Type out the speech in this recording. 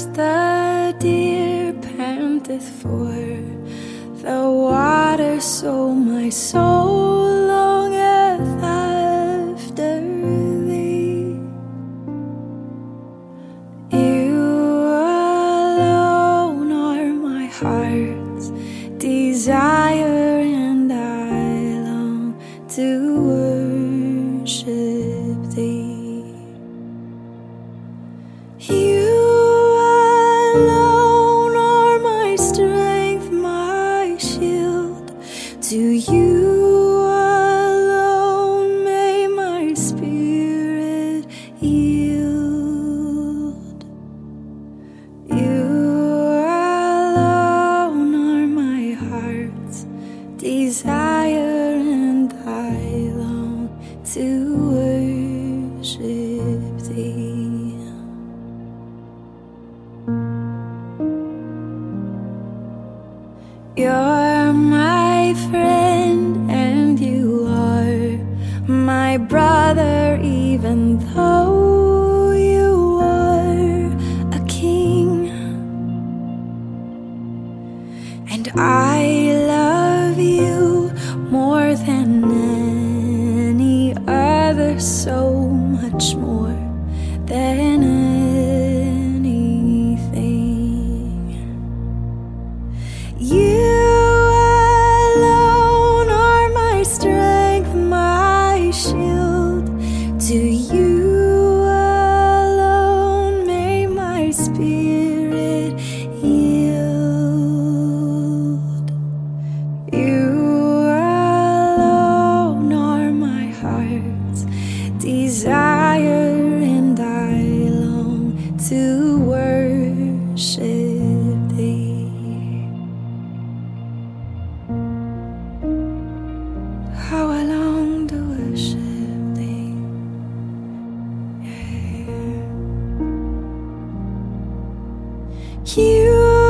as the deer panteth for the water, so my soul longeth after thee. You alone are my heart's desire, and I long to worship thee. You alone are my strength, my shield. To you alone may my spirit yield. You alone are my heart's desire, and I long to worship thee. You're my friend and you are my brother, even though you are a king. And I love you more than any other, so much more than anything. You alone are my strength, my shield. To you alone may my spirit yield. You alone are my heart's desire, and I long to worship thee. How I long to worship thee. Yeah. You